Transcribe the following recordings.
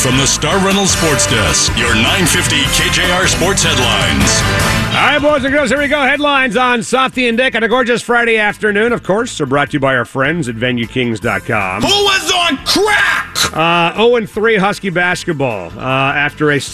from the Star Reynolds Sports Desk, your 950 KJR Sports headlines. All right, boys and girls, here we go. Headlines on Softy and Dick on a gorgeous Friday afternoon, of course, are brought to you by our friends at VenueKings.com. Who was on crack? 0-3 Husky basketball after a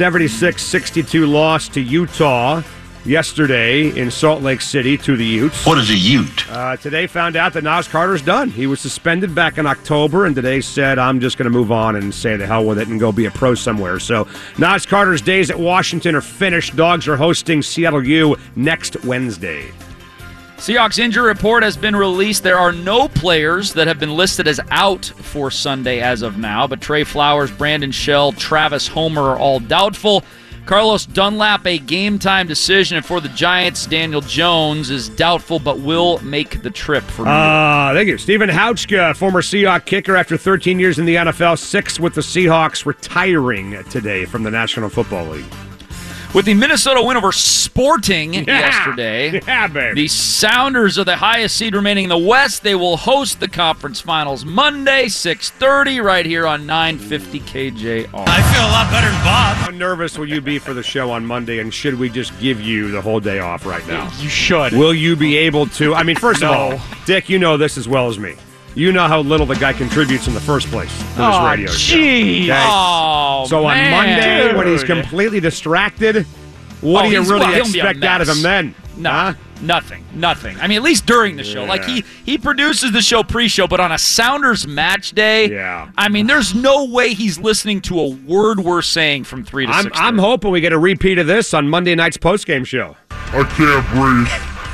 76-62 loss to Utah yesterday in Salt Lake City to the Utes. What is a Ute? Today found out that Nas Carter's done. He was suspended back in October, and today said, I'm just going to move on and say the hell with it and go be a pro somewhere. So Nas Carter's days at Washington are finished. Dogs are hosting Seattle U next Wednesday. Seahawks injury report has been released. There are no players that have been listed as out for Sunday as of now, but Trey Flowers, Brandon Shell, Travis Homer are all doubtful. Carlos Dunlap, a game-time decision. And for the Giants, Daniel Jones is doubtful but will make the trip for New York. Thank you. Stephen Hauchka, former Seahawk kicker after 13 years in the NFL, 6 with the Seahawks, retiring today from the National Football League. With the Minnesota win over Sporting yesterday, baby. The Sounders are the highest seed remaining in the West. They will host the conference finals Monday, 6:30, right here on 950 KJR. I feel a lot better than Bob. How nervous will you be for the show on Monday, and should we just give you the whole day off right now? You should. Will you be able to? I mean, first of all, Dick, you know this as well as me. You know how little the guy contributes in the first place to this radio show. Jeez. Okay? Oh, So on man. Monday, when he's Dude. completely distracted, what do you he'll really be a expect out of him mess. then? No, Huh? nothing. I mean, at least during the show. Yeah. Like, he produces the show pre-show, but on a Sounders match day, Yeah. I mean, there's no way he's listening to a word we're saying from 3 to 6. I'm hoping we get a repeat of this on Monday night's postgame show. I can't breathe.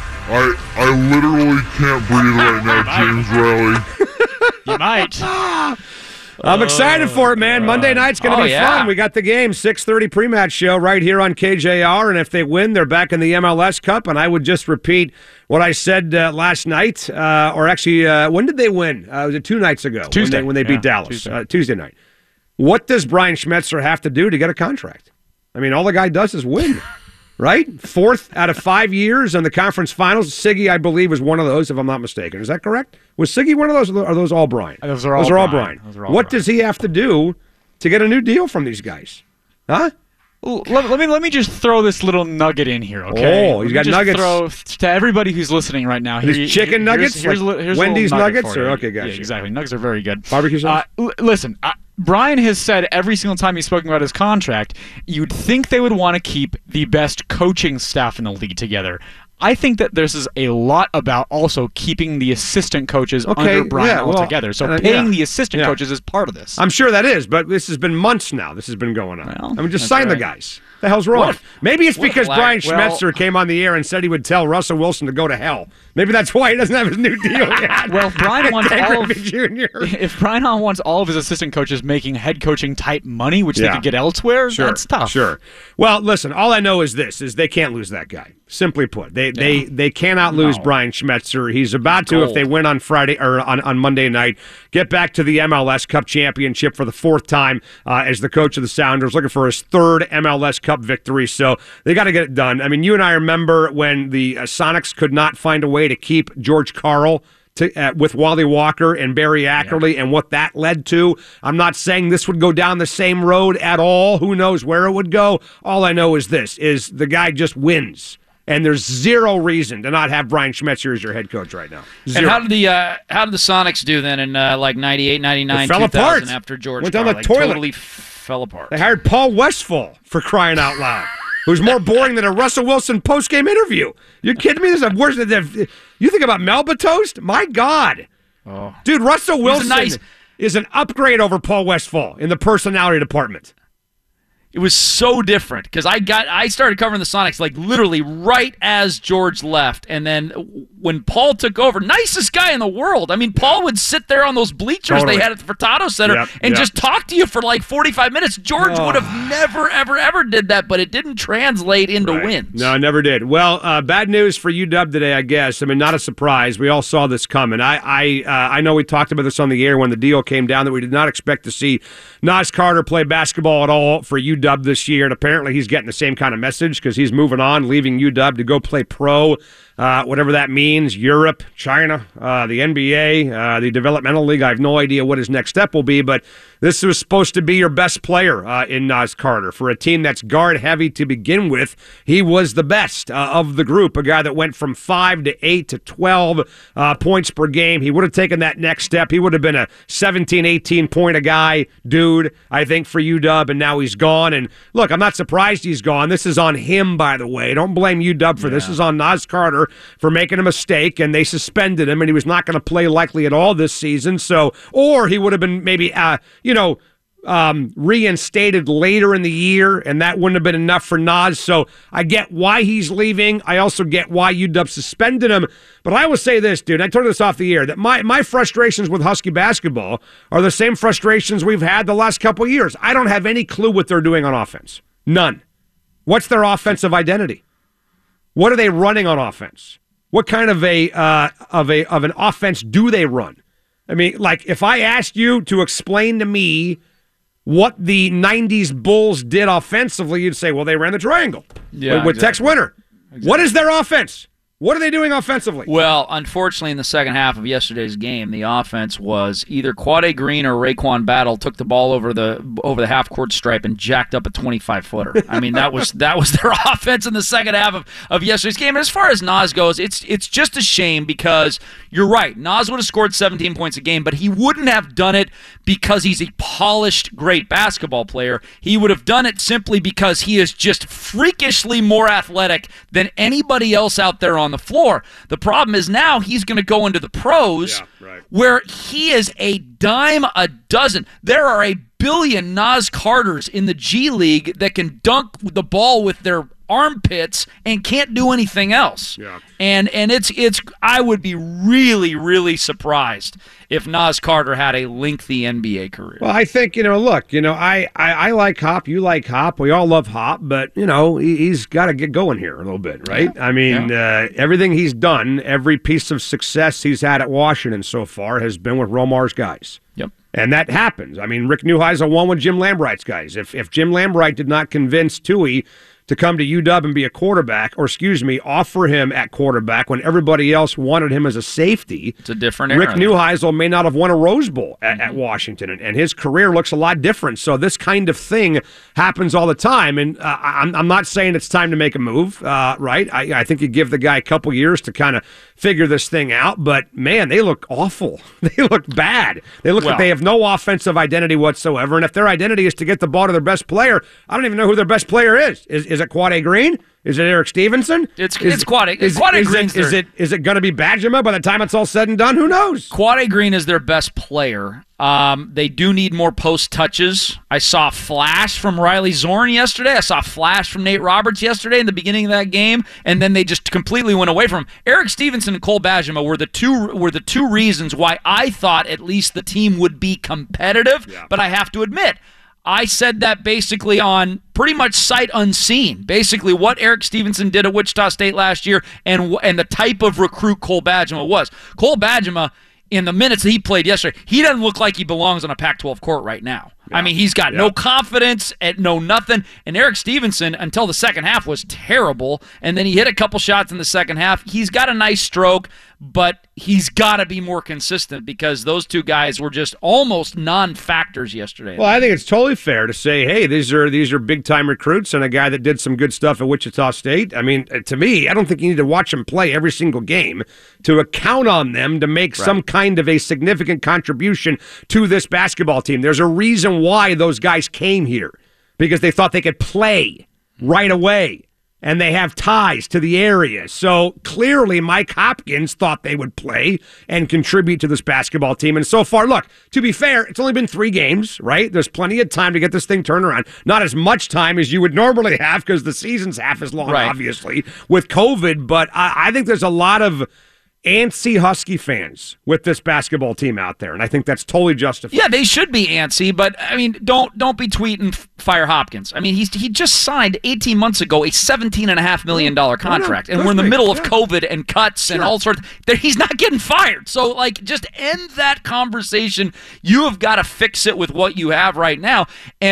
I literally can't breathe right now, James Riley. You might. I'm excited for it, man. Monday night's going to be fun. We got the game, 6:30 pre-match show right here on KJR, and if they win, they're back in the MLS Cup, and I would just repeat what I said last night, or actually, when did they win? Was it 2 nights ago? Tuesday. When they beat Dallas. Tuesday night. What does Brian Schmetzer have to do to get a contract? I mean, all the guy does is win. Right? 4th out of 5 years in the conference finals. Siggy, I believe, was one of those, if I'm not mistaken. Is that correct? Was Siggy one of those, or are those all Brian? Those are all Brian. What does he have to do to get a new deal from these guys? Huh? Let me just throw this little nugget in here, okay? Oh, he's got Let me just nuggets. Throw to everybody who's listening right now. These chicken nuggets? Here's Like a Wendy's little nugget nuggets? for you. Or- okay, gotcha. Yeah, exactly. Nuggets are very good. Barbecue sauce? Listen, Brian has said every single time he's spoken about his contract, you'd think they would want to keep the best coaching staff in the league together. I think that this is a lot about also keeping the assistant coaches under Brian altogether. So paying the assistant coaches is part of this. I'm sure that is, but this has been months now. This has been going on. Well, I mean, just that's sign the right. guys. The hell's wrong? Maybe it's because Brian Well- Schmetzer came on the air and said he would tell Russell Wilson to go to hell. Maybe that's why he doesn't have his new deal yet. Well, Brian wants Ken all of, Griffey Jr. if Brian wants all of his assistant coaches making head coaching type money, which they could get elsewhere, that's tough. Sure. Well, listen, all I know is this, is they can't lose that guy. Simply put. They cannot lose Brian Schmetzer. He's about to, if they win on Friday or on Monday night, get back to the MLS Cup championship for the 4th time as the coach of the Sounders, looking for his 3rd MLS Cup victory. So they got to get it done. I mean, you and I remember when the Sonics could not find a way to keep George Karl with Wally Walker and Barry Ackerley and what that led to. I'm not saying this would go down the same road at all. Who knows where it would go? All I know is this, is the guy just wins. And there's zero reason to not have Brian Schmetzer as your head coach right now. Zero. And how did the Sonics do then in like 98, 99, They fell 2000 apart. after George Went down Karl? the Like, toilet. Totally fell apart. They hired Paul Westphal, for crying out loud, who's more boring than a Russell Wilson post-game interview. You're kidding me? This is worse than you think about Melba Toast? My God. Oh. Dude, Russell Wilson He's is an upgrade over Paul Westphal in the personality department. It was so different because I started covering the Sonics like literally right as George left, and then when Paul took over, nicest guy in the world. I mean, Paul would sit there on those bleachers they had at the Furtado Center and just talk to you for like 45 minutes. George would have never, ever, ever did that, but it didn't translate into wins. No, it never did. Well, bad news for UW today, I guess. I mean, not a surprise. We all saw this coming. I know we talked about this on the air when the deal came down that we did not expect to see Nas Carter play basketball at all for UW UW this year, and apparently he's getting the same kind of message because he's moving on, leaving UW to go play pro, whatever that means, Europe, China, the NBA, the developmental league. I have no idea what his next step will be, but this was supposed to be your best player in Naz Carter. For a team that's guard-heavy to begin with, he was the best of the group, a guy that went from 5 to 8 to 12 points per game. He would have taken that next step. He would have been a 17, 18-point-a-guy dude, I think, for UW, and now he's gone. And look, I'm not surprised he's gone. This is on him, by the way. Don't blame UW for this. This is on Naz Carter for making a mistake, and they suspended him, and he was not going to play likely at all this season. So, or he would have been maybe, reinstated later in the year, and that wouldn't have been enough for Naz. So I get why he's leaving. I also get why UW suspended him. But I will say this, dude, I told this off the air, that my frustrations with Husky basketball are the same frustrations we've had the last couple of years. I don't have any clue what they're doing on offense. None. What's their offensive identity? What are they running on offense? What kind of an offense do they run? I mean, like, if I asked you to explain to me what the 90s Bulls did offensively, you'd say, well, they ran the triangle with Tex Winter. Exactly. What is their offense? What are they doing offensively? Well, unfortunately, in the second half of yesterday's game, the offense was either Quade Green or Raekwon Battle took the ball over the half-court stripe and jacked up a 25-footer. I mean, that was their offense in the second half of yesterday's game. And as far as Naz goes, it's just a shame because you're right. Naz would have scored 17 points a game, but he wouldn't have done it because he's a polished, great basketball player. He would have done it simply because he is just freakishly more athletic than anybody else out there on the floor. The problem is now he's going to go into the pros where he is a dime a dozen. There are a billion Naz Carters in the G League that can dunk the ball with their armpits and can't do anything else. Yeah. And it's I would be really, really surprised if Naz Carter had a lengthy NBA career. Well, I think, look, I like Hop, you like Hop, we all love Hop, but, he's got to get going here a little bit, right? Yeah. I mean, everything he's done, every piece of success he's had at Washington so far has been with Romar's guys. Yep. And that happens. I mean, Rick Neuheisel won with Jim Lambright's guys. If Jim Lambright did not convince Tui to come to UW and be a quarterback, offer him at quarterback when everybody else wanted him as a safety. It's a different era. Rick Neuheisel may not have won a Rose Bowl at Washington, and his career looks a lot different. So this kind of thing happens all the time, and I'm not saying it's time to make a move, right? I think you give the guy a couple years to kind of figure this thing out, but, man, they look awful. They look bad. They look like they have no offensive identity whatsoever, and if their identity is to get the ball to their best player, I don't even know who their best player is. Is it Quade Green? Is it Eric Stevenson? It's Quade. Quade Green. Is it going to be Bajema by the time it's all said and done? Who knows? Quade Green is their best player. They do need more post touches. I saw a flash from Riley Zorn yesterday. I saw a flash from Nate Roberts yesterday in the beginning of that game, and then they just completely went away from him. Eric Stevenson and Cole Bajema were the two reasons why I thought at least the team would be competitive. Yeah. But I have to admit, I said that basically on pretty much sight unseen. Basically what Eric Stevenson did at Wichita State last year and the type of recruit Cole Bajema was. Cole Bajema, in the minutes that he played yesterday, he doesn't look like he belongs on a Pac-12 court right now. Yeah. I mean, he's got no confidence, no nothing. And Eric Stevenson, until the second half, was terrible. And then he hit a couple shots in the second half. He's got a nice stroke, but he's got to be more consistent because those two guys were just almost non-factors yesterday. Well, I think it's totally fair to say, hey, these are big-time recruits and a guy that did some good stuff at Wichita State. I mean, to me, I don't think you need to watch them play every single game to count on them to make some kind of a significant contribution to this basketball team. There's a reason why those guys came here, because they thought they could play right away. And they have ties to the area. So clearly Mike Hopkins thought they would play and contribute to this basketball team. And so far, look, to be fair, it's only been 3 games, right? There's plenty of time to get this thing turned around. Not as much time as you would normally have because the season's half as long, obviously, with COVID. But I think there's a lot of antsy Husky fans with this basketball team out there, and I think that's totally justified. Yeah, they should be antsy, but I mean, don't be tweeting fire Hopkins. I mean, he just signed 18 months ago a $17.5 million contract, and we're in the middle of COVID and cuts and all sorts. He's not getting fired, so like, just end that conversation. You have got to fix it with what you have right now, and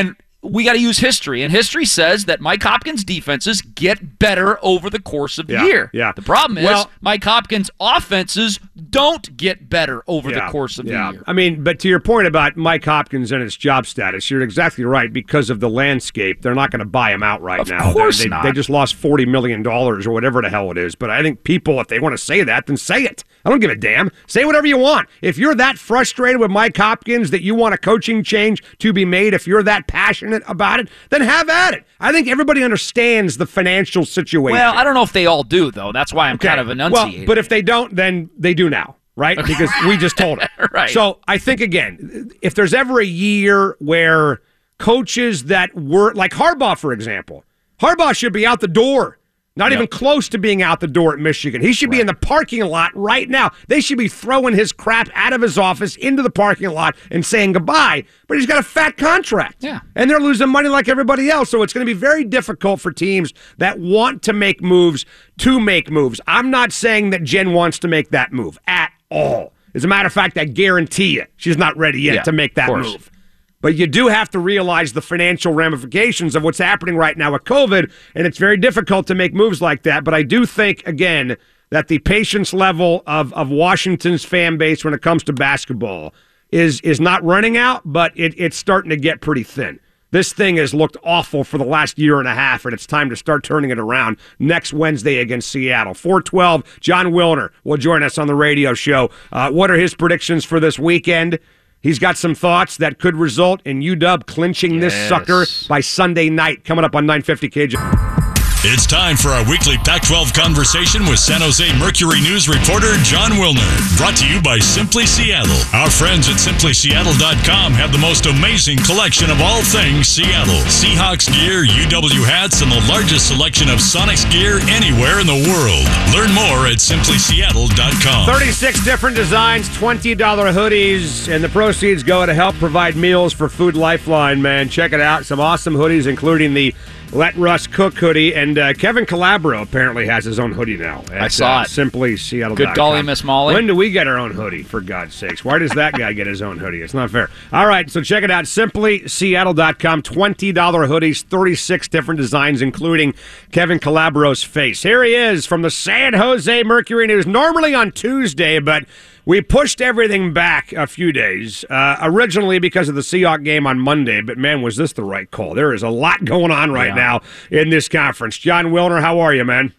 we got to use history, and history says that Mike Hopkins' defenses get better over the course of the year. Yeah. The problem is Mike Hopkins' offenses don't get better over the course of the year. I mean, but to your point about Mike Hopkins and his job status, you're exactly right. Because of the landscape, they're not going to buy him out right now. Of course not. They just lost $40 million or whatever the hell it is. But I think people, if they want to say that, then say it. I don't give a damn. Say whatever you want. If you're that frustrated with Mike Hopkins that you want a coaching change to be made, if you're that passionate about it, then have at it. I think everybody understands the financial situation. Well, I don't know if they all do, though. That's why I'm kind of enunciating. Well, but if they don't, then they do now, right? Because we just told them. Right. So I think, again, if there's ever a year where coaches that were, like Harbaugh, for example, Harbaugh should be out the door. Not even close to being out the door at Michigan. He should be in the parking lot right now. They should be throwing his crap out of his office into the parking lot and saying goodbye, but he's got a fat contract. Yeah. And they're losing money like everybody else, so it's going to be very difficult for teams that want to make moves to make moves. I'm not saying that Jen wants to make that move at all. As a matter of fact, I guarantee you she's not ready yet to make that move. But you do have to realize the financial ramifications of what's happening right now with COVID, and it's very difficult to make moves like that. But I do think, again, that the patience level of Washington's fan base when it comes to basketball is not running out, but it's starting to get pretty thin. This thing has looked awful for the last year and a half, and it's time to start turning it around next Wednesday against Seattle. 4:12, Jon Wilner will join us on the radio show. What are his predictions for this weekend? He's got some thoughts that could result in UW clinching this sucker by Sunday night. Coming up on 950 KJ. It's time for our weekly Pac-12 conversation with San Jose Mercury News reporter Jon Wilner. Brought to you by Simply Seattle. Our friends at SimplySeattle.com have the most amazing collection of all things Seattle. Seahawks gear, UW hats, and the largest selection of Sonics gear anywhere in the world. Learn more at SimplySeattle.com. 36 different designs, $20 hoodies, and the proceeds go to help provide meals for Food Lifeline, man. Check it out. Some awesome hoodies, including the Let Russ Cook hoodie, and Kevin Calabro apparently has his own hoodie now. I saw it. Simply Seattle. Good golly, Miss Molly. When do we get our own hoodie, for God's sakes? Why does that guy get his own hoodie? It's not fair. All right, so check it out. SimplySeattle.com. $20 hoodies, 36 different designs, including Kevin Calabro's face. Here he is from the San Jose Mercury News, normally on Tuesday, but we pushed everything back a few days, originally because of the Seahawks game on Monday, but man, was this the right call. There is a lot going on right now in this conference. Jon Wilner, how are you, man?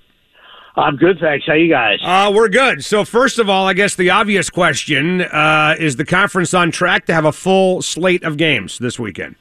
I'm good, thanks. How you guys? We're good. So first of all, I guess the obvious question, is the conference on track to have a full slate of games this weekend?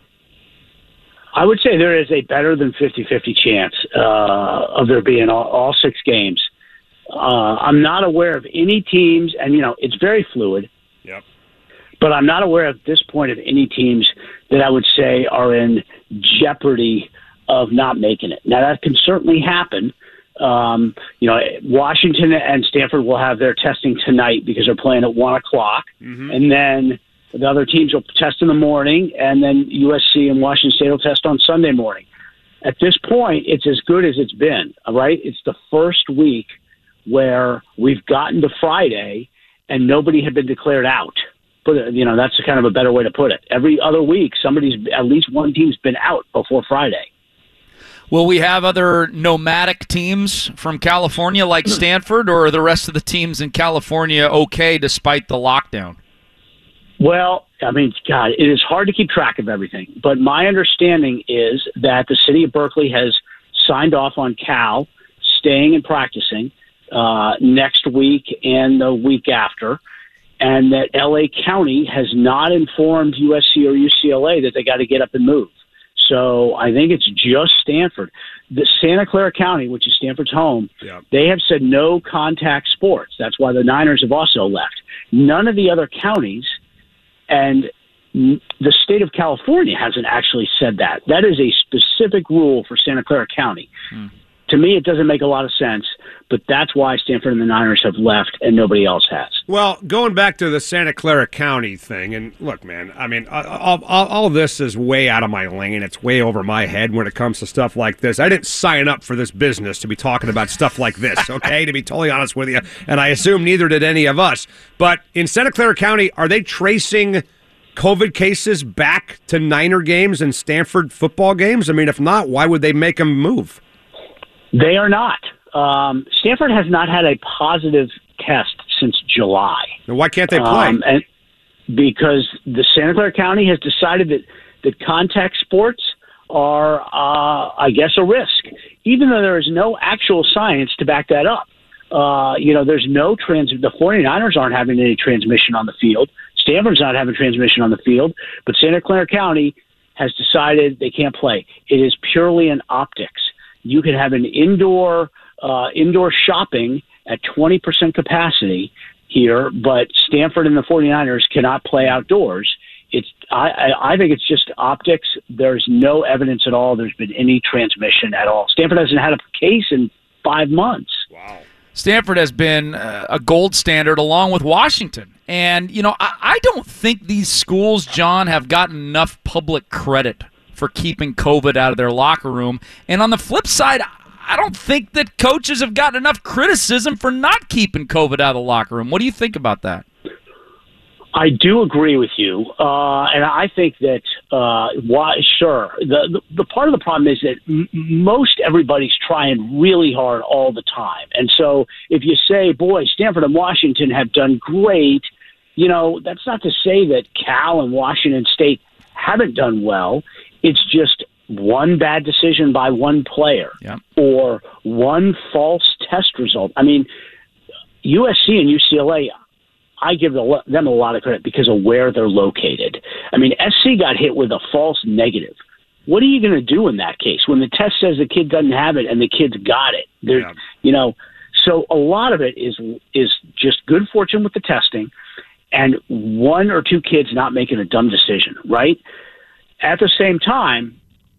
I would say there is a better than 50-50 chance of there being all 6 games. I'm not aware of any teams, and, it's very fluid. Yep. But I'm not aware at this point of any teams that I would say are in jeopardy of not making it. Now, that can certainly happen. Washington and Stanford will have their testing tonight because they're playing at 1 o'clock. Mm-hmm. And then the other teams will test in the morning, and then USC and Washington State will test on Sunday morning. At this point, it's as good as it's been, all right? It's the first week where we've gotten to Friday and nobody had been declared out. But, that's kind of a better way to put it. Every other week, at least one team's been out before Friday. Will we have other nomadic teams from California like Stanford, or are the rest of the teams in California okay despite the lockdown? Well, God, it is hard to keep track of everything. But my understanding is that the city of Berkeley has signed off on Cal staying and practicing next week and the week after, and that L.A. County has not informed USC or UCLA that they got to get up and move. So I think it's just Stanford. The Santa Clara County, which is Stanford's home, they have said no contact sports. That's why the Niners have also left. None of the other counties, and the state of California hasn't actually said that. That is a specific rule for Santa Clara County. To me, it doesn't make a lot of sense, but that's why Stanford and the Niners have left and nobody else has. Well, going back to the Santa Clara County thing, and look, man, all of this is way out of my lane. It's way over my head when it comes to stuff like this. I didn't sign up for this business to be talking about stuff like this, okay, to be totally honest with you, and I assume neither did any of us. But in Santa Clara County, are they tracing COVID cases back to Niner games and Stanford football games? I mean, if not, why would they make them move? They are not. Stanford has not had a positive test since July. Then why can't they play? And because the Santa Clara County has decided that contact sports are, I guess, a risk, even though there is no actual science to back that up. There's no the 49ers aren't having any transmission on the field. Stanford's not having transmission on the field, but Santa Clara County has decided they can't play. It is purely an optics. You can have an indoor shopping at 20% capacity here, but Stanford and the 49ers cannot play outdoors. I think it's just optics. There's no evidence at all there's been any transmission at all. Stanford hasn't had a case in 5 months. Wow. Stanford has been a gold standard along with Washington. And, I don't think these schools, John, have gotten enough public credit for keeping COVID out of their locker room. And on the flip side, I don't think that coaches have gotten enough criticism for not keeping COVID out of the locker room. What do you think about that? I do agree with you, and I think that sure. The part of the problem is that most everybody's trying really hard all the time, and so if you say, "Boy, Stanford and Washington have done great," that's not to say that Cal and Washington State haven't done well. It's just one bad decision by one player or one false test result. I mean, USC and UCLA, I give them a lot of credit because of where they're located. I mean, SC got hit with a false negative. What are you going to do in that case when the test says the kid doesn't have it and the kid's got it? So a lot of it is just good fortune with the testing and one or two kids not making a dumb decision, right? At the same time,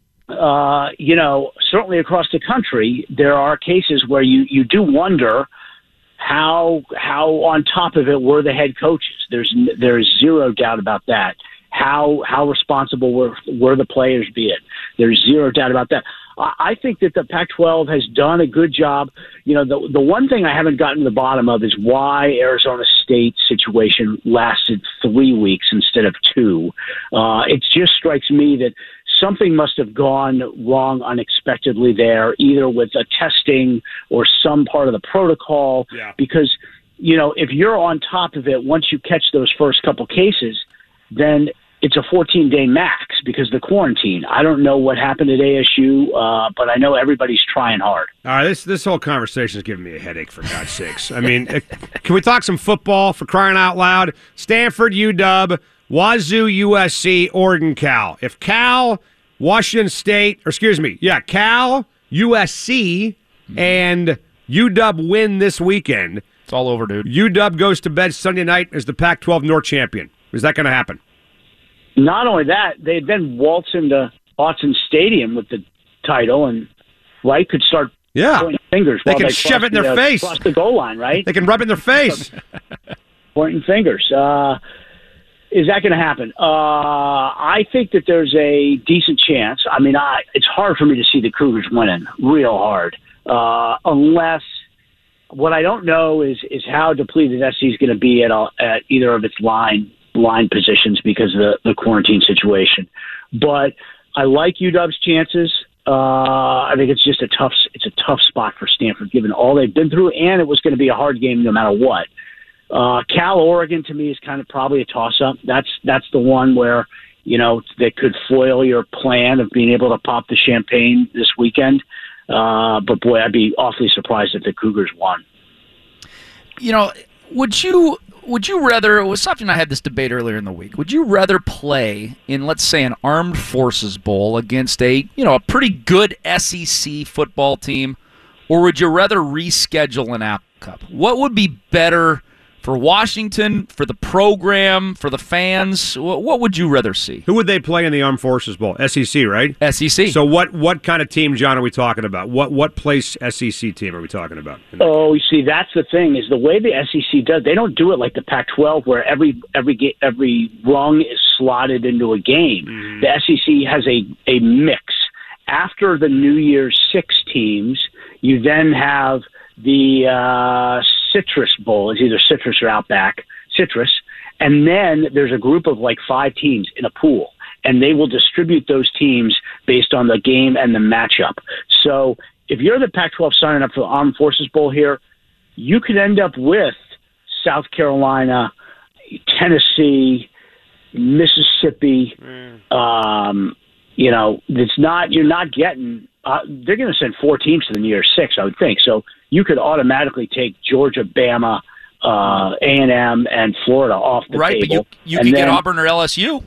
certainly across the country, there are cases where you do wonder how on top of it were the head coaches. There's zero doubt about that. How responsible were the players be it? There's zero doubt about that. I think that the Pac-12 has done a good job. The one thing I haven't gotten to the bottom of is why Arizona State's situation lasted 3 weeks instead of 2. It just strikes me that something must have gone wrong unexpectedly there, either with the testing or some part of the protocol. Yeah. Because, if you're on top of it, once you catch those first couple cases, then it's a 14-day max because of the quarantine. I don't know what happened at ASU, but I know everybody's trying hard. All right, this whole conversation is giving me a headache, for God's sakes. I mean, can we talk some football, for crying out loud? Stanford, UW, Wazoo, USC, Oregon, Cal. If Cal, Washington State, Cal, USC, and UW win this weekend, it's all over, dude. UW goes to bed Sunday night as the Pac-12 North champion. Is that going to happen? Not only that, they then waltz into Autzen Stadium with the title and could start pointing fingers. They can shove it in their face. Across the goal line, right? They can rub it in their face. Pointing fingers. Is that going to happen? I think that there's a decent chance. I mean, it's hard for me to see the Cougars winning, real hard, unless what I don't know is how depleted SC is going to be at either of its line positions because of the quarantine situation. But I like UW's chances. I think it's just a tough spot for Stanford given all they've been through, and it was going to be a hard game no matter what. Cal Oregon to me is kind of probably a toss-up. That's the one where that could foil your plan of being able to pop the champagne this weekend. But boy, I'd be awfully surprised if the Cougars won. Would you rather, it was something I had this debate earlier in the week, would you rather play in, let's say, an Armed Forces Bowl against a pretty good SEC football team, or would you rather reschedule an Apple Cup? What would be better for Washington, for the program, for the fans? What would you rather see? Who would they play in the Armed Forces Bowl? SEC, right? SEC. So what kind of team, John, are we talking about? What place SEC team are we talking about? Oh, you see, that's the thing, is the way the SEC does, they don't do it like the Pac-12 where every rung is slotted into a game. Mm. The SEC has a mix. After the New Year's 6 teams, you then have the Citrus Bowl. It's either Citrus or Outback. Citrus. And then there's a group of like 5 teams in a pool, and they will distribute those teams based on the game and the matchup. So if you're the Pac-12 signing up for the Armed Forces Bowl here, you could end up with South Carolina, Tennessee, Mississippi. You're not getting. They're going to send 4 teams to the New Year's Six, I would think. So you could automatically take Georgia, Bama, A&M, and Florida off the right, table. But you could get Auburn or LSU.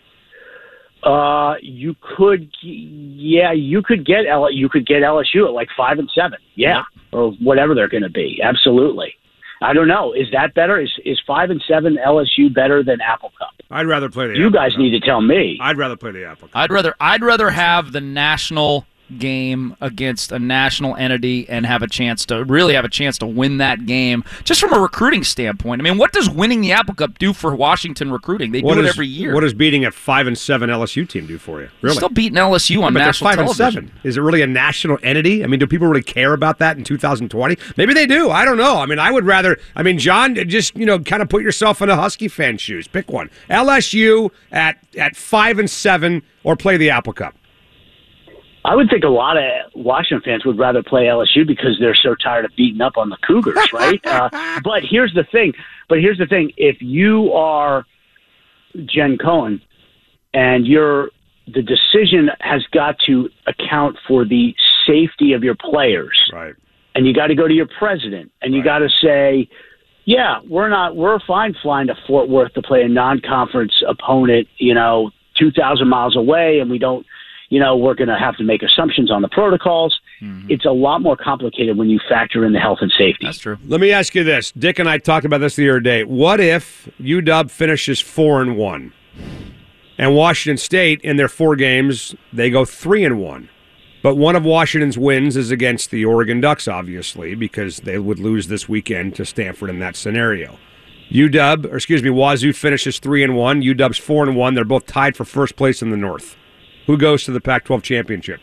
You could get LSU at like 5 and 7, or whatever they're going to be. Absolutely. I don't know. Is that better? Is 5 and 7 LSU better than Apple Cup? I'd rather play the. You guys need to tell me. I'd rather play the Apple Cup. I'd rather have the national game against a national entity and have a chance to win that game just from a recruiting standpoint. I mean, what does winning the Apple Cup do for Washington recruiting? They do it every year. What does beating a 5 and 7 LSU team do for you? Really? Still beating LSU on national television. 5 and 7. Is it really a national entity? I mean, do people really care about that in 2020? Maybe they do. I don't know. I mean, I would rather. I mean, John, just kind of put yourself in a Husky fan shoes. Pick one. LSU at 5 and 7, or play the Apple Cup. I would think a lot of Washington fans would rather play LSU because they're so tired of beating up on the Cougars, right? But here's the thing. If you are Jen Cohen and the decision has got to account for the safety of your players, right? And you got to go to your president and you got to say, yeah, we're fine flying to Fort Worth to play a non-conference opponent, 2,000 miles away, and we don't. We're going to have to make assumptions on the protocols. Mm-hmm. It's a lot more complicated when you factor in the health and safety. That's true. Let me ask you this. Dick and I talked about this the other day. What if UW finishes 4-1 and Washington State, in their 4 games, they go 3-1? But one of Washington's wins is against the Oregon Ducks, obviously, because they would lose this weekend to Stanford in that scenario. Wazoo finishes 3-1. UW's 4-1. They're both tied for first place in the North. Who goes to the Pac-12 championship?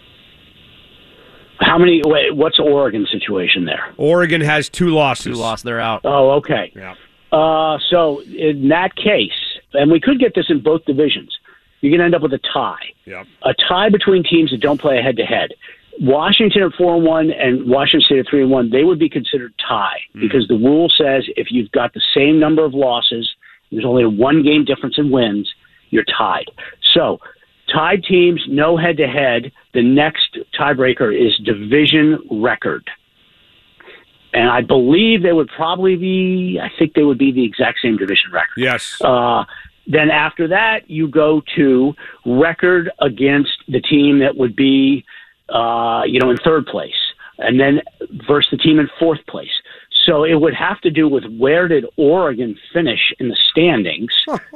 What's Oregon's situation there? Oregon has 2 losses. 2 losses, they're out. Oh, okay. Yeah. So in that case, and we could get this in both divisions, you're going to end up with a tie. Yep. A tie between teams that don't play head-to-head. Washington at 4-1 and Washington State at 3-1, they would be considered tie because the rule says if you've got the same number of losses, there's only a 1-game difference in wins, you're tied. So tied teams, no head-to-head. The next tiebreaker is division record. And I believe they would probably be, I think they would be the exact same division record. Yes. Then after that, you go to record against the team that would be, in 3rd place. And then versus the team in 4th place. So it would have to do with where did Oregon finish in the standings.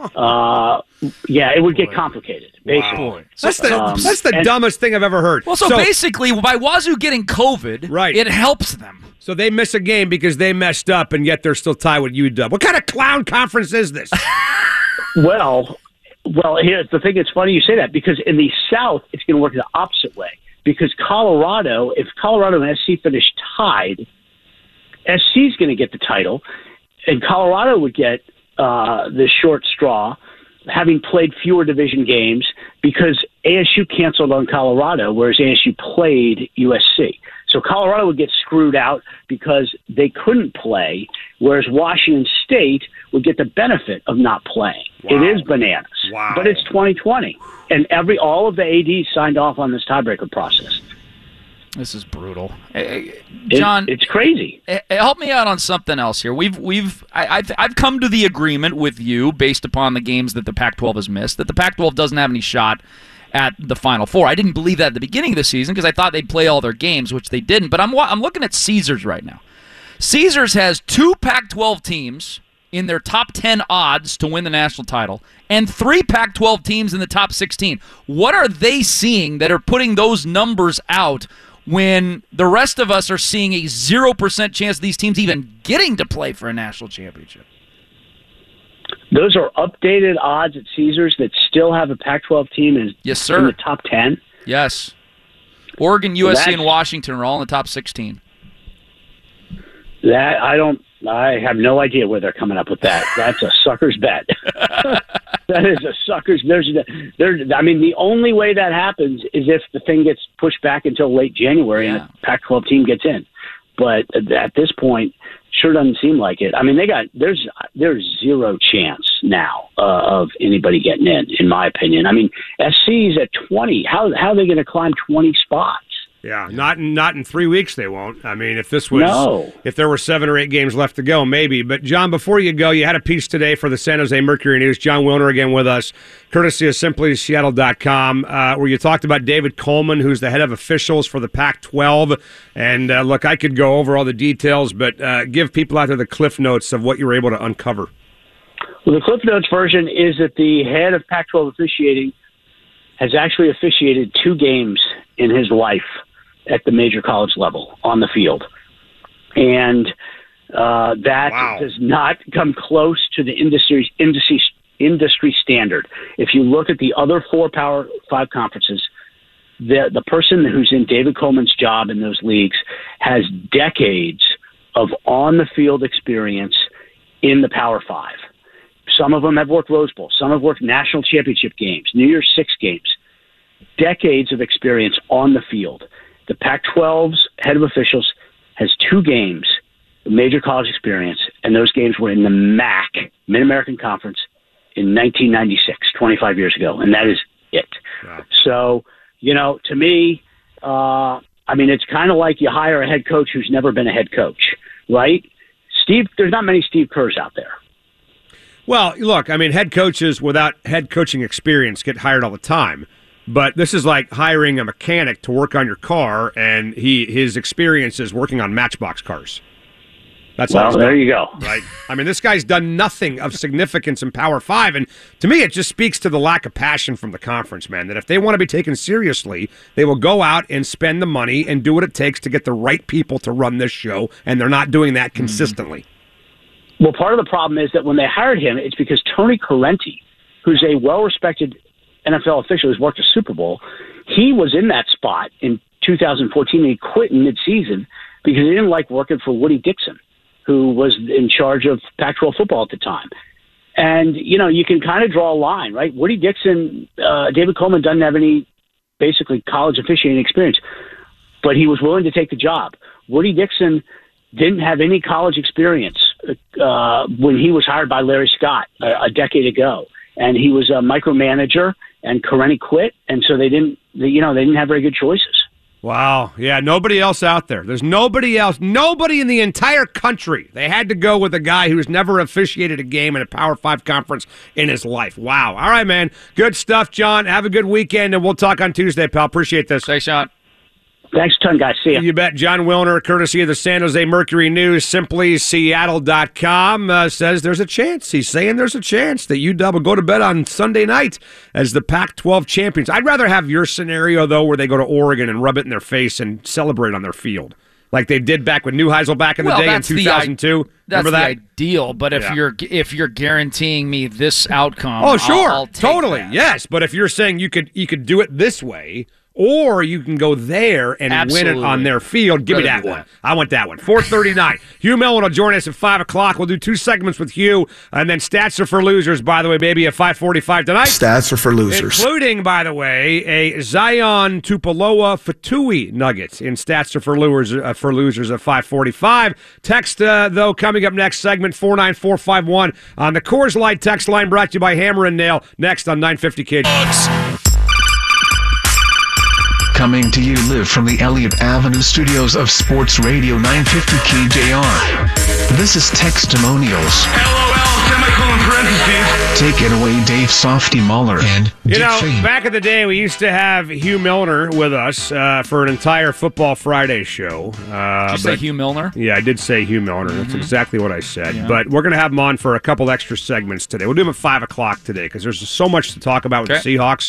It would get complicated, basically. Wow. That's the dumbest thing I've ever heard. Well, so basically, by Wazoo getting COVID, right, it helps them. So they miss a game because they messed up, and yet they're still tied with UW. What kind of clown conference is this? Well, here's the thing. It's funny you say that because in the South, it's going to work the opposite way. Because if Colorado and SC finish tied, SC's going to get the title, and Colorado would get the short straw, having played fewer division games because ASU canceled on Colorado, whereas ASU played USC. So Colorado would get screwed out because they couldn't play, whereas Washington State would get the benefit of not playing. Wow. It is bananas. Wow. But it's 2020, and all of the ADs signed off on this tiebreaker process. This is brutal, John. It's crazy. Help me out on something else here. I've come to the agreement with you based upon the games that the Pac-12 has missed that the Pac-12 doesn't have any shot at the Final Four. I didn't believe that at the beginning of the season because I thought they'd play all their games, which they didn't. But I'm looking at Caesars right now. Caesars has 2 Pac-12 teams in their top 10 odds to win the national title and 3 Pac-12 teams in the top 16. What are they seeing that are putting those numbers out when the rest of us are seeing a 0% chance of these teams even getting to play for a national championship? Those are updated odds at Caesars that still have a Pac-12 team in the top 10? Yes. Oregon, USC, and Washington are all in the top 16. That I don't I have no idea where they're coming up with that. That's a sucker's bet. That is a sucker's. I mean, the only way that happens is if the thing gets pushed back until late January and a Pac-12 team gets in. But at this point, sure doesn't seem like it. I mean, there's zero chance now of anybody getting in my opinion. I mean, SC's at 20. How are they going to climb 20 spots? Yeah, not in 3 weeks they won't. I mean, if there were 7 or 8 games left to go, maybe. But John, before you go, you had a piece today for the San Jose Mercury News. John Wilner again with us, courtesy of SimplySeattle.com, where you talked about David Coleman, who's the head of officials for the Pac-12. And look, I could go over all the details, but give people out there the Cliff Notes of what you were able to uncover. Well, the Cliff Notes version is that the head of Pac-12 officiating has actually officiated 2 games in his life at the major college level on the field. And that does not come close to the industry standard. If you look at the other 4 Power 5 conferences, the person who's in David Coleman's job in those leagues has decades of on-the-field experience in the Power 5. Some of them have worked Rose Bowl. Some have worked national championship games, New Year's Six games. Decades of experience on the field. The Pac-12's head of officials has 2 games of major college experience, and those games were in the MAC, Mid-American Conference, in 1996, 25 years ago, and that is it. Wow. So, to me, I mean, it's kind of like you hire a head coach who's never been a head coach, right? There's not many Steve Kerrs out there. Well, look, I mean, head coaches without head coaching experience get hired all the time. But this is like hiring a mechanic to work on your car, and his experience is working on Matchbox cars. That's all. Well, there you go. Right? I mean, this guy's done nothing of significance in Power 5, and to me, it just speaks to the lack of passion from the conference, man, that if they want to be taken seriously, they will go out and spend the money and do what it takes to get the right people to run this show, and they're not doing that consistently. Well, part of the problem is that when they hired him, it's because Tony Corrente, who's a well-respected NFL official who's worked a Super Bowl, he was in that spot in 2014 and he quit in midseason because he didn't like working for Woody Dixon, who was in charge of Pac-12 football at the time. And, you can kind of draw a line, right? Woody Dixon, David Coleman doesn't have any basically college officiating experience, but he was willing to take the job. Woody Dixon didn't have any college experience when he was hired by Larry Scott a decade ago. And he was a micromanager, and Corrente quit, and so they didn't have very good choices. Wow. Yeah, nobody else out there. There's nobody else. Nobody in the entire country. They had to go with a guy who's never officiated a game in a Power 5 conference in his life. Wow. All right, man. Good stuff, John. Have a good weekend, and we'll talk on Tuesday, pal. Appreciate this. Thanks, Sean. Thanks a ton, guys. See ya. You bet. John Wilner, courtesy of the San Jose Mercury News, SimplySeattle.com, says there's a chance. He's saying there's a chance that UW will go to bed on Sunday night as the Pac-12 champions. I'd rather have your scenario, though, where they go to Oregon and rub it in their face and celebrate on their field, like they did back with Neuheisel back in the day in 2002. That's Remember that? The ideal. But if you're guaranteeing me this outcome, oh sure, I'll take totally, that. yes. But if you're saying you could do it this way, or you can go there and win it on their field. Give me that one. I want that one. 4:39. Hugh Mellon will join us at 5 o'clock. We'll do 2 segments with Hugh, and then Stats Are for Losers, by the way, baby, at 5:45 tonight. Stats Are for Losers. Including, by the way, a Zion Tupaloa Fatui Nuggets in Stats Are for Losers at 5:45. Text, though, coming up next segment, 49451 on the Coors Light text line, brought to you by Hammer and Nail, next on 950 KJR. Coming to you live from the Elliott Avenue studios of Sports Radio 950 KJR. This is Textimonials. LOL, semicolon parentheses. Take it away, Dave Softy Muller and You know, Fame. back in the day, we used to have Hugh Milner with us for an entire Football Friday show. Did you say Hugh Milner? Yeah, I did say Hugh Milner. That's exactly what I said. Yeah. But we're going to have him on for a couple extra segments today. We'll do him at 5 o'clock today because there's so much to talk about with the Seahawks.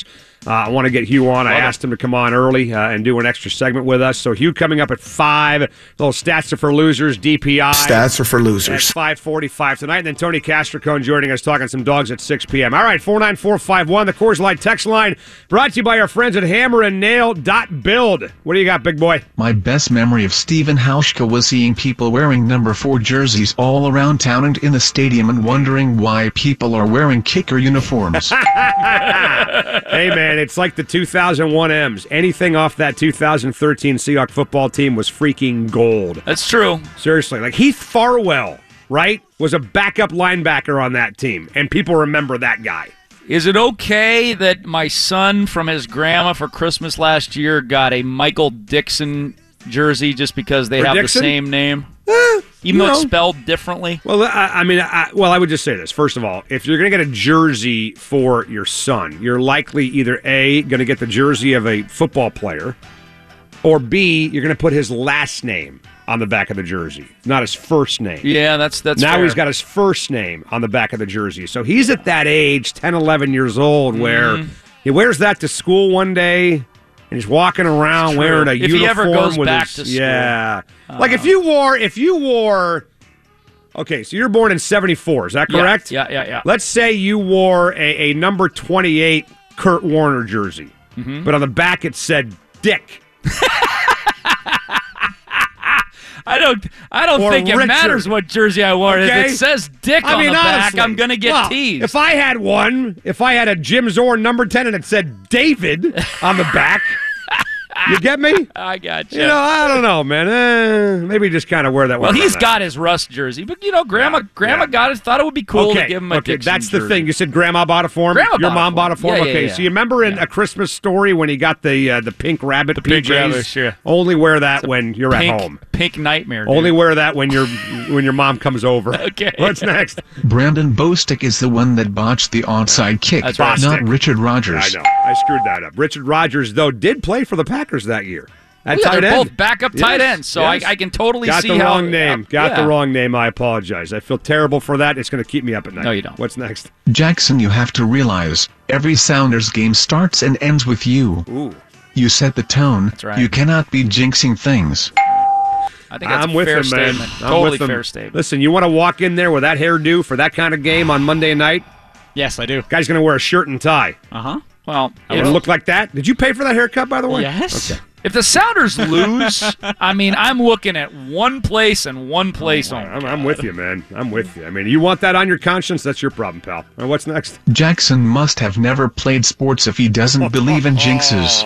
I want to get Hugh on. I asked him to come on early and do an extra segment with us. So Hugh coming up at 5. Little Stats are for Losers, DPI. Stats are for losers. At 5:45 tonight. And then Tony Castricone joining us talking some dogs at 6 p.m. All right, 49451, the Coors Light text line, brought to you by our friends at hammerandnail.build. What do you got, big boy? My best memory of Steven Hauschka was seeing people wearing number 4 jerseys all around town and in the stadium and wondering why people are wearing kicker uniforms. Hey, man, it's like the 2001 M's. Anything off that 2013 Seahawks football team was freaking gold. That's true. Seriously. Like Heath Farwell, right, was a backup linebacker on that team, and people remember that guy. Is it okay that my son from his grandma for Christmas last year got a Michael Dixon jersey just because they have Dixon? the same name? Even though it's spelled differently? Well, I would just say this. First of all, if you're going to get a jersey for your son, you're likely either A, going to get the jersey of a football player, or B, you're going to put his last name on the back of the jersey, not his first name. Yeah, that's now fair. He's got his first name on the back of the jersey. So he's at that age, 10, 11 years old, where he wears that to school one day, and he's walking around wearing a uniform. If he ever goes with back his, to school. Yeah. Like if you wore, okay, so you're born in 74, is that correct? Yeah. Let's say you wore a number 28 Kurt Warner jersey, but on the back it said Dick. I don't Or think it Richard. matters what jersey I wore. Okay? If it says Dick on the back, honestly, I'm going to get teased. If I had a Jim Zorn number 10 and it said David on the back, you get me? I got you. You know, I don't know, man. Maybe just kind of wear that. Well, he's got his Russ jersey, but Grandma got it. Thought it would be cool to give him a Dixon that's the jersey. thing. You said Grandma bought it for him. Grandma Your bought mom it for bought him. it for him. Yeah, Okay, yeah. so you remember in A Christmas Story when he got the pink rabbit PJs? pink rabbit, sure. Only wear that when you're at home. Pink nightmare. Dude. Only wear that when your mom comes over. Okay. What's next? Brandon Bostick is the one that botched the onside kick, That's right. not Bostick. Richard Rodgers. I know. I screwed that up. Richard Rodgers, though, did play for the Packers that year. At Yeah, tight they're end. both backup tight ends, so yes. I can totally Got see the how. wrong name. Got yeah. the wrong name. I apologize. I feel terrible for that. It's going to keep me up at night. No, you don't. What's next? Jackson, you have to realize, every Sounders game starts and ends with you. Ooh. You set the tone. That's right. You cannot be jinxing things. I think that's I'm a with fair him, man. statement. I'm Totally with him. fair statement. Listen, you want to walk in there with that hairdo for that kind of game on Monday night? Yes, I do. Guy's going to wear a shirt and tie. Uh-huh. Well, It look like that. Did you pay for that haircut, by the way? Yes. Okay. if the Sounders lose, I mean, I'm looking at one place and one place only. I'm with you, man. I'm with you. I mean, you want that on your conscience? That's your problem, pal. All right, what's next? Jackson must have never played sports if he doesn't believe in jinxes.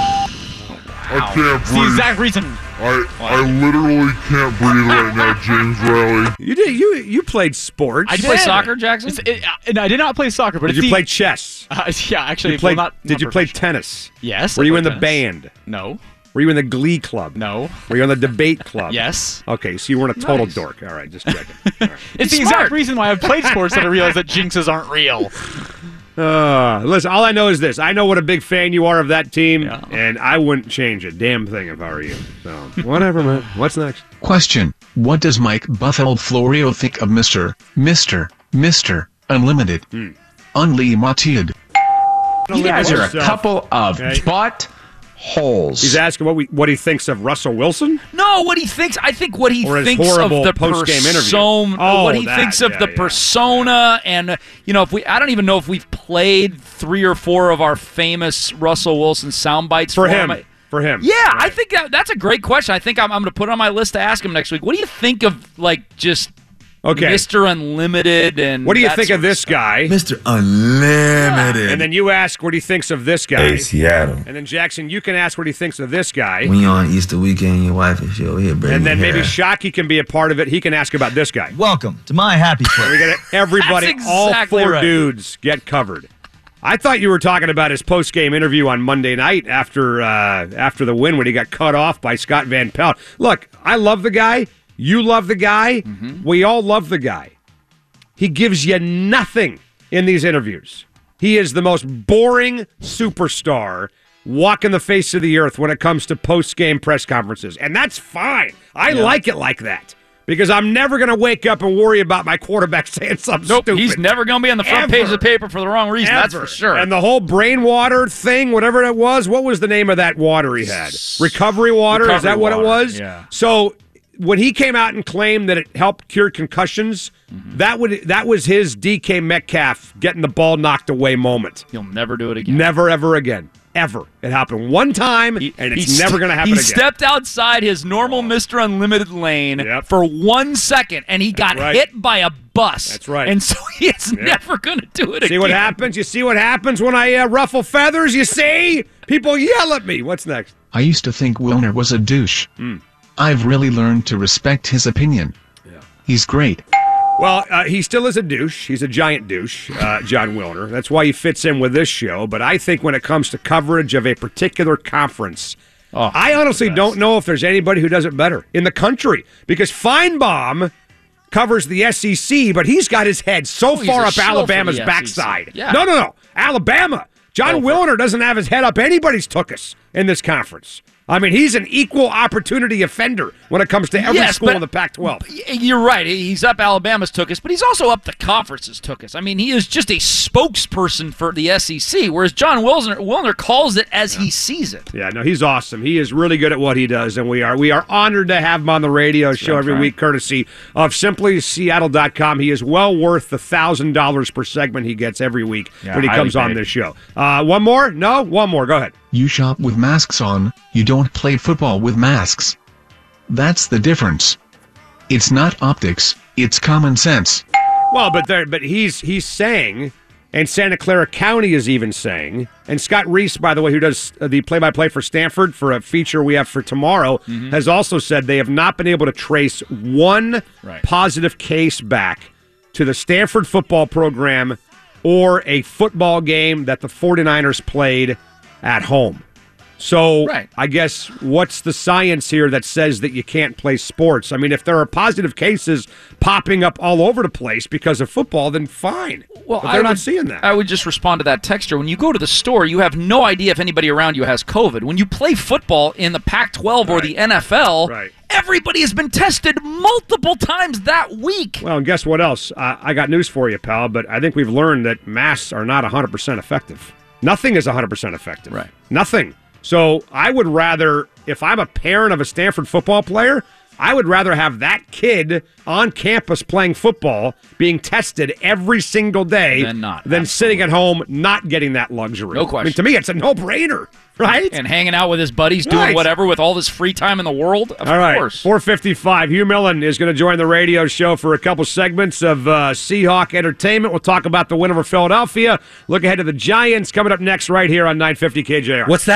I can't It's the breathe. exact reason. I literally can't breathe right now, James Riley. You did. You played sports. Did you play soccer, Jackson? And I did not play soccer, but Did it's you the- play chess? Yeah, actually, You played, well, did you not play professional. tennis? Yes. Were I you played in the tennis. band? No. Were you in the glee club? No. Were you on the debate club? Yes. Okay, so you weren't a total Nice. dork. All right, just checking. All right. It's the smart. exact reason why I've played sports that I realized that jinxes aren't real. Listen, all I know is this. I know what a big fan you are of that team, Yeah. and I wouldn't change a damn thing if I were you. So, whatever, man. What's next? Question: what does Mike Buffalo Florio think of Mr. Unlimited? Unlimited. You guys are a couple of Okay. butt holes. He's asking what he thinks of Russell Wilson. No, what he thinks. I think what he Or his thinks of horrible the post-game interview. persona. Oh, what he that, thinks of yeah, the yeah. persona, and I don't even know if we've played 3 or 4 of our famous Russell Wilson sound bites For him. For him. Yeah, Right. I think that's a great question. I think I'm going to put it on my list to ask him next week. What do you think of just Okay. Mr. Unlimited and What do you that think sort of this guy? Mr. Unlimited. And then you ask what he thinks of this guy. Hey, Seattle. And then Jackson, you can ask what he thinks of this guy. When you're on Easter weekend, your wife is over here, baby. And then maybe Shockey can be a part of it. He can ask about this guy. Welcome to my happy place. We got everybody, That's all exactly 4 right. dudes get covered. I thought you were talking about his post-game interview on Monday night after the win when he got cut off by Scott Van Pelt. Look, I love the guy. You love the guy. Mm-hmm. We all love the guy. He gives you nothing in these interviews. He is the most boring superstar walking the face of the earth when it comes to post-game press conferences. And that's fine. I like it like that. because I'm never going to wake up and worry about my quarterback saying something stupid. He's never going to be on the front page of the paper for the wrong reason. That's for sure. And the whole brain water thing, whatever it was, what was the name of that water he had? Recovery water? Is that what it was? Yeah. So when he came out and claimed that it helped cure concussions, that was his DK Metcalf getting the ball knocked away moment. He'll never do it again. Never, ever again. Ever. It happened one time, and it's never going to happen again. He stepped outside his normal Mr. Unlimited lane for 1 second, and he got hit by a bus. That's right. And so he's never going to do it again. See what happens? You see what happens when I ruffle feathers? You see? People yell at me. What's next? I used to think Wilner was a douche. I've really learned to respect his opinion. He's great. Well, he still is a douche. He's a giant douche, John Wilner. That's why he fits in with this show. But I think when it comes to coverage of a particular conference, I honestly don't know if there's anybody who does it better in the country. Because Feinbaum covers the SEC, but he's got his head so far up Alabama's backside. Yeah. No. Alabama. John Wilner doesn't have his head up anybody's tuchus in this conference. I mean, he's an equal opportunity offender when it comes to every school in the Pac-12. You're right. He's up Alabama's tuchus, but he's also up the conference's tuchus. I mean, he is just a spokesperson for the SEC, whereas John Wilner calls it as he sees it. Yeah, no, he's awesome. He is really good at what he does, and we are honored to have him on the radio show every week, courtesy of SimplySeattle.com. He is well worth the $1,000 per segment he gets every week when he comes on this show. One more? No? One more. Go ahead. You shop with masks on, you don't play football with masks. That's the difference. It's not optics, it's common sense. Well, but he's saying, and Santa Clara County is even saying, and Scott Reese, by the way, who does the play-by-play for Stanford for a feature we have for tomorrow, has also said they have not been able to trace one positive case back to the Stanford football program or a football game that the 49ers played at home. So I guess what's the science here that says that you can't play sports? I mean, if there are positive cases popping up all over the place because of football, then fine. Well, but they're not seeing that. I would just respond to that texter. When you go to the store, you have no idea if anybody around you has COVID. When you play football in the Pac-12 or the NFL, everybody has been tested multiple times that week. Well, and guess what else? I got news for you, pal, but I think we've learned that masks are not 100% effective. Nothing is 100% effective. Right. Nothing. So I would rather, if I'm a parent of a Stanford football player, I would rather have that kid on campus playing football being tested every single day than sitting at home not getting that luxury. No question. I mean, to me, it's a no-brainer, right? And hanging out with his buddies, doing whatever with all this free time in the world. Of course. 4:55. Hugh Millen is going to join the radio show for a couple segments of Seahawk Entertainment. We'll talk about the win over Philadelphia. Look ahead to the Giants coming up next right here on 950 KJR. What's that?